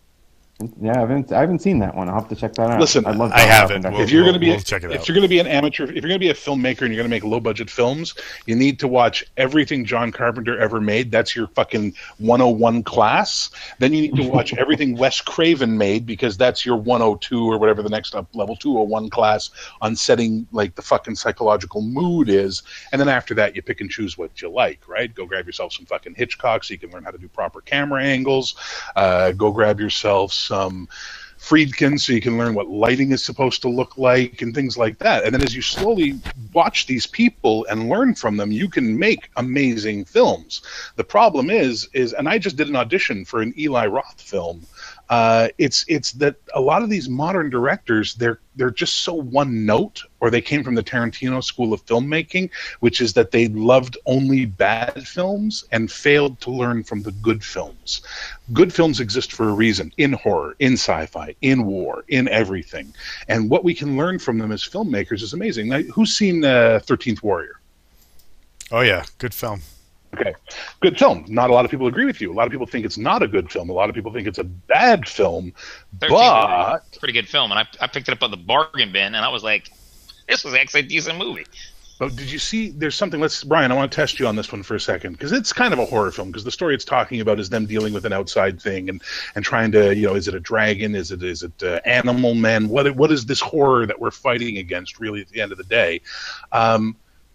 Yeah, I haven't I haven't seen that one. I'll have to check that out. Listen, I love I John haven't. Carpenter. We'll- if you're we'll- going to be, we'll check it if out. you're going to be an amateur, if you're going to be a filmmaker and you're going to make low budget films, you need to watch everything John Carpenter ever made. That's your fucking one oh one class. Then you need to watch everything Wes Craven made because that's your one oh two or whatever the next up level two oh one class on setting like the fucking psychological mood is. And then after that, you pick and choose what you like, right? Go grab yourself some fucking Hitchcock so you can learn how to do proper camera angles. Uh, go grab yourself some Friedkin so you can learn what lighting is supposed to look like and things like that. And then as you slowly watch these people and learn from them, you can make amazing films. The problem is, is and I just did an audition for an Eli Roth film. Uh, it's it's that a lot of these modern directors, they're they're just so one note, or they came from the Tarantino school of filmmaking, which is that they loved only bad films and failed to learn from the good films. Good films exist for a reason, in horror, in sci-fi, in war, in everything. And what we can learn from them as filmmakers is amazing. Now, who's seen uh, thirteenth Warrior? Oh yeah, good film. Okay, good film. Not a lot of people agree with you. A lot of people think it's not a good film. A lot of people think it's a bad film. thirteen But It's a pretty good film, and I, I picked it up at the bargain bin, and I was like, this was actually a decent movie. But did you see? There's something. Let's, Brian. I want to test you on this one for a second because it's kind of a horror film. Because the story it's talking about is them dealing with an outside thing and and trying to, you know, is it a dragon? Is it is it uh, animal men? What what is this horror that we're fighting against? Really, at the end of the day, um,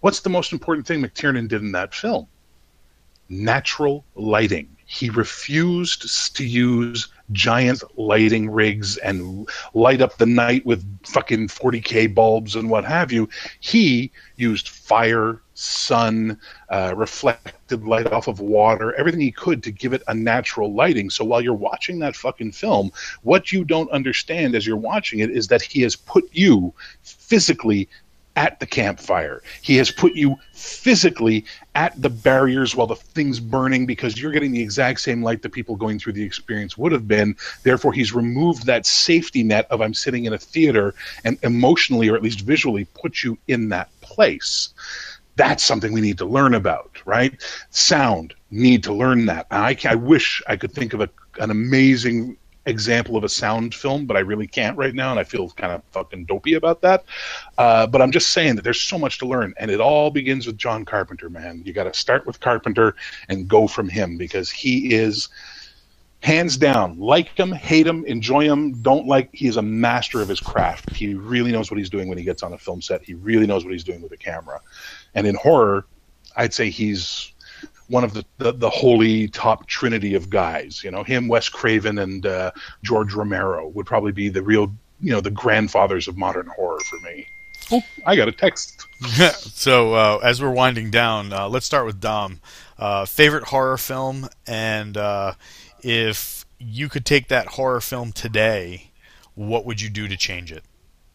What's the most important thing McTiernan did in that film? Natural lighting. He refused to use giant lighting rigs and light up the night with fucking forty K bulbs and what have you. He used fire, sun, uh, reflected light off of water, everything he could to give it a natural lighting. So while you're watching that fucking film, what you don't understand as you're watching it is that he has put you physically at the campfire. He has put you physically at the barriers while the thing's burning, because you're getting the exact same light the people going through the experience would have been. Therefore, he's removed that safety net of I'm sitting in a theater, and emotionally, or at least visually, put you in that place. That's something we need to learn about, right? Sound, need to learn that. I, I wish I could think of a, an amazing example of a sound film, but I really can't right now, and I feel kind of fucking dopey about that. Uh, but I'm just saying that there's so much to learn, and it all begins with John Carpenter, man. You got to start with Carpenter and go from him, because he is, hands down, like him, hate him, enjoy him, don't like, he is a master of his craft. He really knows what he's doing when he gets on a film set. He really knows what he's doing with a camera. And in horror, I'd say he's one of the, the, the holy top trinity of guys. You know, him, Wes Craven, and uh, George Romero would probably be the real, you know, the grandfathers of modern horror for me. Oh, I got a text. So uh, as we're winding down, uh, let's start with Dom. Uh, favorite horror film, and uh, if you could take that horror film today, what would you do to change it?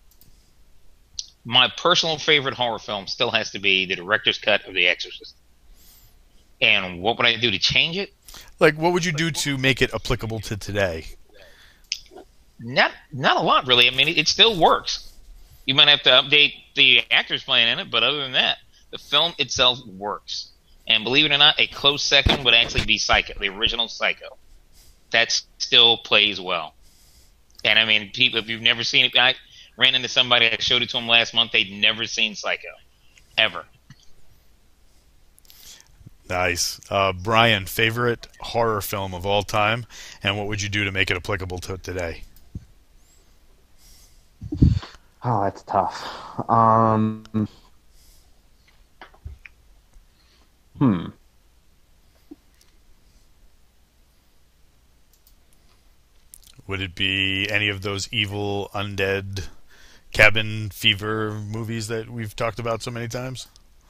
My personal favorite horror film still has to be the director's cut of The Exorcist. And what would I do to change it? Like, what would you do to make it applicable to today? Not not a lot, really. I mean, it, it still works. You might have to update the actors playing in it, but other than that, the film itself works. And believe it or not, a close second would actually be Psycho, the original Psycho. That still plays well. And I mean, people, if you've never seen it, I ran into somebody, I showed it to them last month, they'd never seen Psycho. Ever. Nice. Uh, Brian, favorite horror film of all time, and what would you do to make it applicable to today? Oh, that's tough. Um, hmm. Would it be any of those evil, undead, cabin fever movies that we've talked about so many times?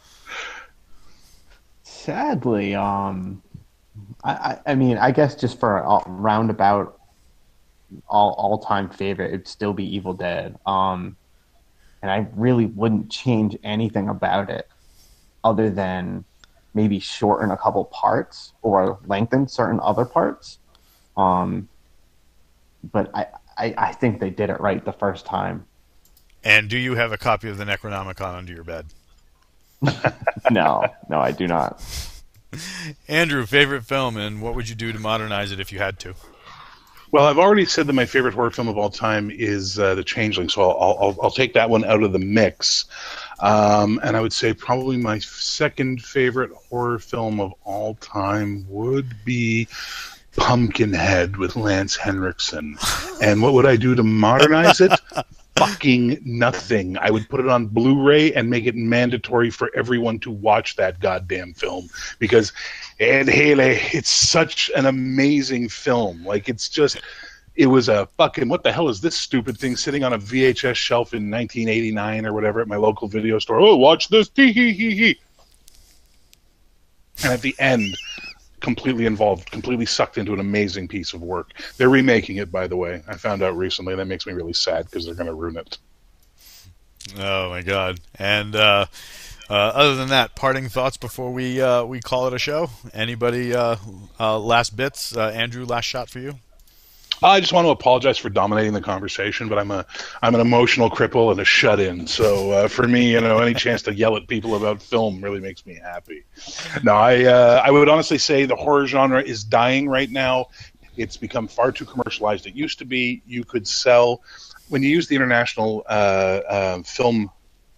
Sadly, um, I, I, I mean, I guess just for a roundabout all all time favorite, it'd still be Evil Dead. Um, and I really wouldn't change anything about it, other than maybe shorten a couple parts or lengthen certain other parts. Um, but I, I, I think they did it right the first time. And do you have a copy of the Necronomicon under your bed? No, no, I do not. Andrew, favorite film, and what would you do to modernize it if you had to? Well, I've already said that my favorite horror film of all time is uh, The Changeling, so I'll, I'll I'll take that one out of the mix. Um, and I would say probably my second favorite horror film of all time would be Pumpkinhead with Lance Henriksen. And what would I do to modernize it? Fucking nothing. I would put it on Blu-ray and make it mandatory for everyone to watch that goddamn film, because Ed Haley, it's such an amazing film. Like, it's just, it was a fucking, what the hell is this stupid thing sitting on a V H S shelf in nineteen eighty-nine or whatever at my local video store. Oh, watch this. Hee hee hee hee. And at the end, completely involved, completely sucked into an amazing piece of work. They're remaking it, by the way. I found out recently. That makes me really sad because they're going to ruin it. Oh my god! And uh, uh, other than that, parting thoughts before we uh, we call it a show. Anybody? Uh, uh, last bits. Uh, Andrew, last shot for you. I just want to apologize for dominating the conversation, but I'm a I'm an emotional cripple and a shut-in. So uh, for me, you know, any chance to yell at people about film really makes me happy. No, I uh, I would honestly say the horror genre is dying right now. It's become far too commercialized. It used to be you could sell, when you use the International uh, uh, Film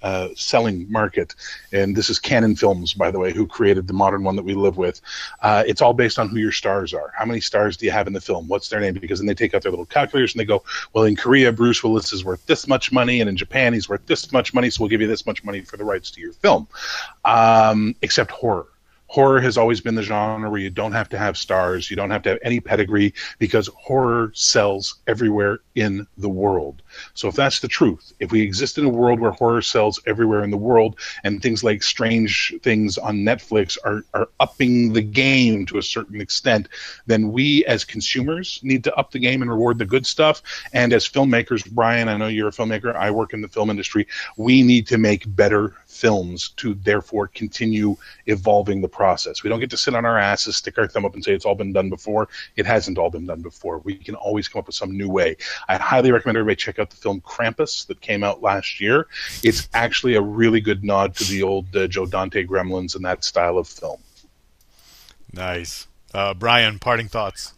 uh, selling market, and this is Canon Films, by the way, who created the modern one that we live with. Uh, it's all based on who your stars are. How many stars do you have in the film? What's their name? Because then they take out their little calculators and they go, well, in Korea, Bruce Willis is worth this much money, and in Japan, he's worth this much money, so we'll give you this much money for the rights to your film. Um, except horror. Horror has always been the genre where you don't have to have stars, you don't have to have any pedigree, because horror sells everywhere in the world. So if that's the truth, if we exist in a world where horror sells everywhere in the world, and things like Strange Things on Netflix are, are upping the game to a certain extent, then we as consumers need to up the game and reward the good stuff. And as filmmakers, Brian, I know you're a filmmaker, I work in the film industry, we need to make better films to therefore continue evolving the process. We don't get to sit on our asses, stick our thumb up and say it's all been done before. It hasn't all been done before. We can always come up with some new way. I highly recommend everybody check out the film Krampus that came out last year. It's actually a really good nod to the old uh, Joe Dante Gremlins and that style of film. Nice. Uh, Brian, parting thoughts?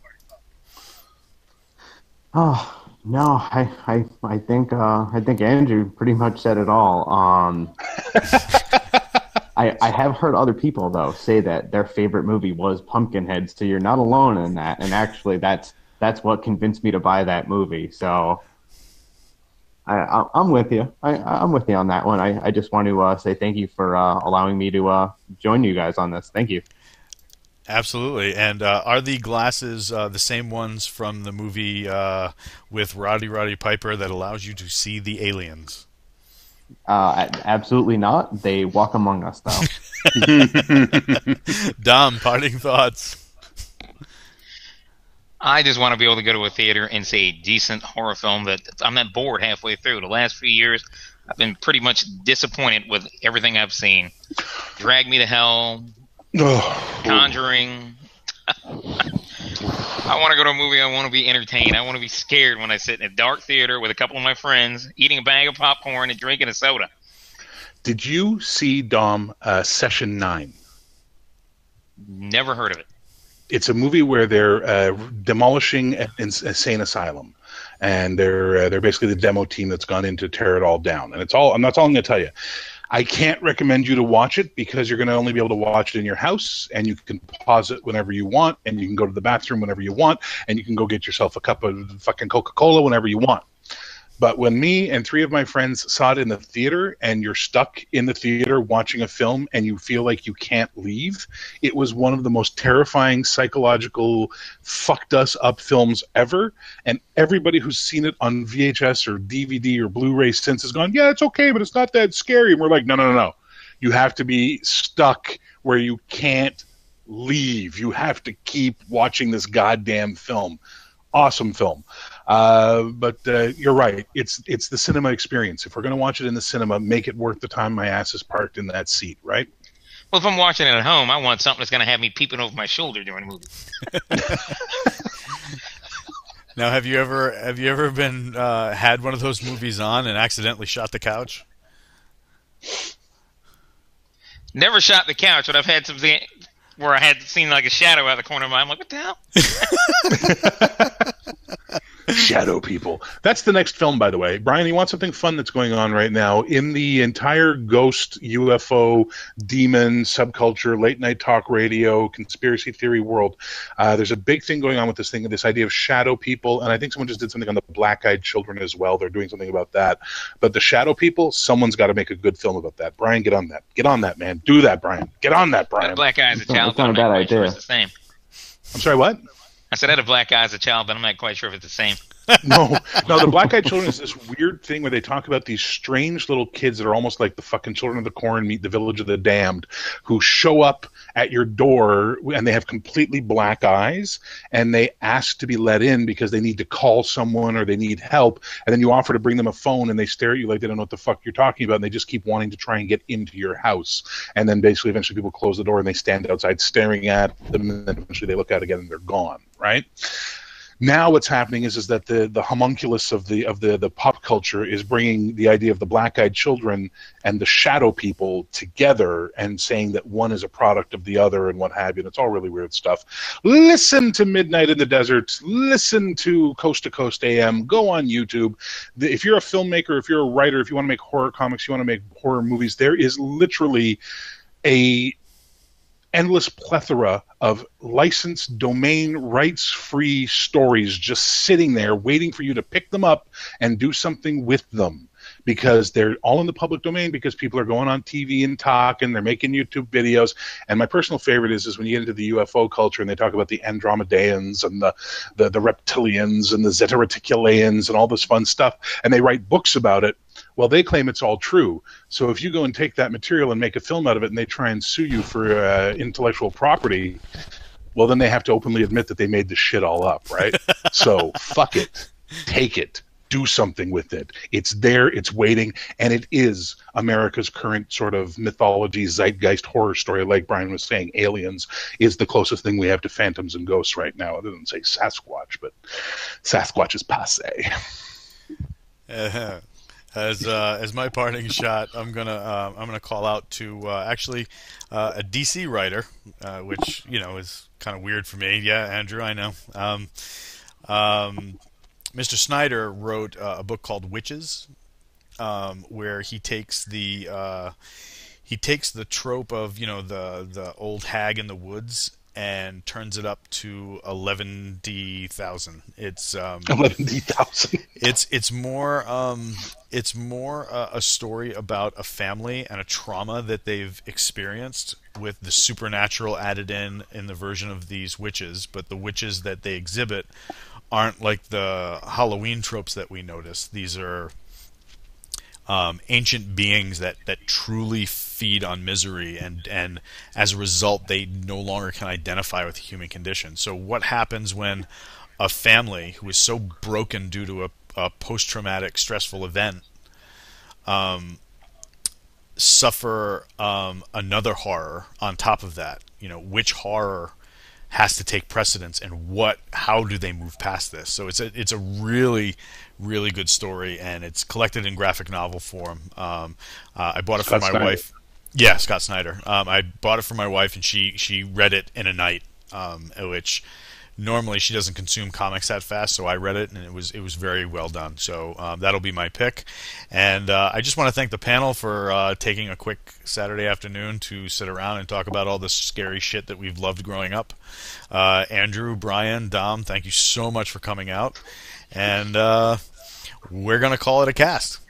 Oh, no, I, I, I think, uh, I think Andrew pretty much said it all. Um, I, I have heard other people though say that their favorite movie was Pumpkinhead, so you're not alone in that. And actually, that's that's what convinced me to buy that movie. So, I, I I'm with you. I, I'm with you on that one. I, I just want to uh, say thank you for uh, allowing me to uh, join you guys on this. Thank you. Absolutely. And uh, are the glasses uh, the same ones from the movie uh, with Roddy Roddy Piper that allows you to see the aliens? Uh, absolutely not. They walk among us, though. Dom, parting thoughts? I just want to be able to go to a theater and see a decent horror film that I'm not bored halfway through. The last few years, I've been pretty much disappointed with everything I've seen. Drag Me to Hell, Conjuring. I want to go to a movie. I want to be entertained. I want to be scared when I sit in a dark theater with a couple of my friends, eating a bag of popcorn and drinking a soda. Did you see, Dom, uh, Session nine? Never heard of it. It's a movie where they're uh, demolishing an insane asylum, and they're uh, they're basically the demo team that's gone in to tear it all down. And it's all. And that's all I'm going to tell you. I can't recommend you to watch it because you're going to only be able to watch it in your house, and you can pause it whenever you want, and you can go to the bathroom whenever you want, and you can go get yourself a cup of fucking Coca-Cola whenever you want. But when me and three of my friends saw it in the theater, and you're stuck in the theater watching a film and you feel like you can't leave, it was one of the most terrifying, psychological, fucked us up films ever. And everybody who's seen it on V H S or D V D or Blu-ray since has gone, yeah, it's okay, but it's not that scary. And we're like, no, no, no, no. You have to be stuck where you can't leave. You have to keep watching this goddamn film. Awesome film. Uh, but uh, you're right. It's it's the cinema experience. If we're going to watch it in the cinema, make it worth the time my ass is parked in that seat, right? Well, if I'm watching it at home, I want something that's going to have me peeping over my shoulder during the movie. Now, have you ever have you ever been uh, had one of those movies on and accidentally shot the couch? Never shot the couch, but I've had some th- where I had seen like a shadow out of the corner of my eye. I'm like, what the hell? Shadow people. That's the next film, by the way. Brian, you want something fun that's going on right now in the entire ghost, U F O, demon, subculture, late night talk radio, conspiracy theory world. Uh, there's a big thing going on with this thing, this idea of shadow people, and I think someone just did something on the black-eyed children as well. They're doing something about that. But the shadow people, someone's got to make a good film about that. Brian, get on that. Get on that, man. Do that, Brian. Get on that, Brian. Black Eye as a child, It's not a bad idea. It's the same. I'm sorry, what? I said I had a black eye as a child, but I'm not quite sure if it's the same. No, no. The Black-Eyed Children is this weird thing where they talk about these strange little kids that are almost like the fucking Children of the Corn meet the Village of the Damned, who show up at your door and they have completely black eyes, and they ask to be let in because they need to call someone or they need help, and then you offer to bring them a phone and they stare at you like they don't know what the fuck you're talking about, and they just keep wanting to try and get into your house, and then basically eventually people close the door and they stand outside staring at them, and then eventually they look out again and they're gone, right? Now what's happening is is that the the homunculus of the of the the pop culture is bringing the idea of the black-eyed children and the shadow people together and saying that one is a product of the other and what have you. And it's all really weird stuff. Listen to Midnight in the Desert. Listen to Coast to Coast A M. Go on YouTube. If you're a filmmaker, if you're a writer, if you want to make horror comics, you want to make horror movies, there is literally a endless plethora of licensed, domain rights free stories just sitting there waiting for you to pick them up and do something with them, because they're all in the public domain, because people are going on T V and talking, they're making YouTube videos. And my personal favorite is, is when you get into the U F O culture and they talk about the Andromedaeans and the, the, the reptilians and the Zeta Reticulaans and all this fun stuff, and they write books about it. Well, they claim it's all true. So if you go and take that material and make a film out of it and they try and sue you for uh, intellectual property, well, then they have to openly admit that they made this shit all up, right? So fuck it. Take it. Do something with it. It's there, it's waiting, and it is America's current sort of mythology, zeitgeist horror story. Like Brian was saying, Aliens is the closest thing we have to phantoms and ghosts right now, other than, say, Sasquatch, but Sasquatch is passe. Uh-huh. As uh, as my parting shot, I'm gonna uh, I'm gonna call out to uh, actually uh, a D C writer, uh, which you know is kind of weird for me. Yeah, Andrew, I know. Um, um, Mister Snyder wrote uh, a book called Witches, um, where he takes the uh, he takes the trope of you know the the old hag in the woods and turns it up to eleven thousand. It's um, eleven thousand. It's it's more um, it's more uh, a story about a family and a trauma that they've experienced, with the supernatural added in in the version of these witches. But the witches that they exhibit aren't like the Halloween tropes that we notice. These are um, ancient beings that, that truly feed on misery, and, and as a result, they no longer can identify with the human condition. So what happens when a family who is so broken due to a, a post-traumatic stressful event um, suffer um, another horror on top of that? You know, which horror has to take precedence, and what how do they move past this? So it's a it's a really really good story, and it's collected in graphic novel form. Um, uh, I bought it Scott for my Snyder. wife. Yeah, Scott Snyder. Um, I bought it for my wife, and she she read it in a night, um, which normally she doesn't consume comics that fast. So I read it, and it was it was very well done. So um, that'll be my pick. And uh, I just want to thank the panel for uh, taking a quick Saturday afternoon to sit around and talk about all this scary shit that we've loved growing up. Uh, Andrew, Brian, Dom, thank you so much for coming out. And uh, we're going to call it a cast.